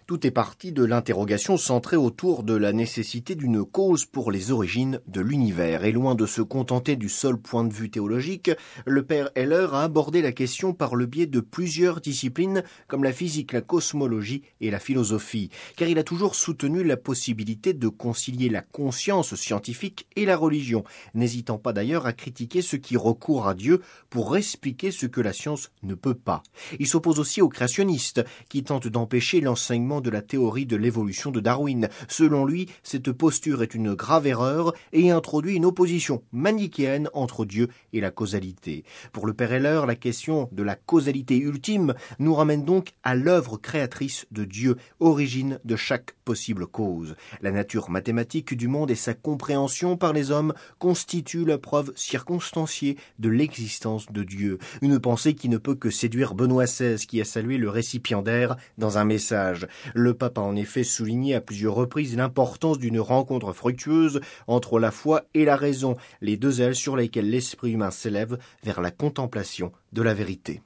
Tout est parti de l'interrogation centrée autour de la nécessité d'une cause pour les origines de l'univers. Et loin de se contenter du seul point de vue théologique, le père Heller a abordé la question par le biais de plusieurs disciplines comme la physique, la cosmologie et la philosophie. Car il a toujours soutenu la possibilité de concilier la conscience scientifique et la religion, n'hésitant pas d'ailleurs à critiquer ceux qui recourent à Dieu pour expliquer ce que la science ne peut pas. Il s'oppose aussi aux créationnistes qui tentent d'empêcher l'enseignement de la théorie de l'évolution de Darwin. Selon lui, cette posture est une grave erreur et introduit une opposition manichéenne entre Dieu et la causalité. Pour le père Heller, la question de la causalité ultime nous ramène donc à l'œuvre créatrice de Dieu, origine de chaque possible cause. La nature mathématique du monde et sa compréhension par les hommes constituent la preuve circonstanciée de l'existence de Dieu. Une pensée qui ne peut que séduire Benoît XVI, qui a salué le récipiendaire dans un message. Le pape a en effet souligné à plusieurs reprises l'importance d'une rencontre fructueuse entre la foi et la raison, les deux ailes sur lesquelles l'esprit humain s'élève vers la contemplation de la vérité.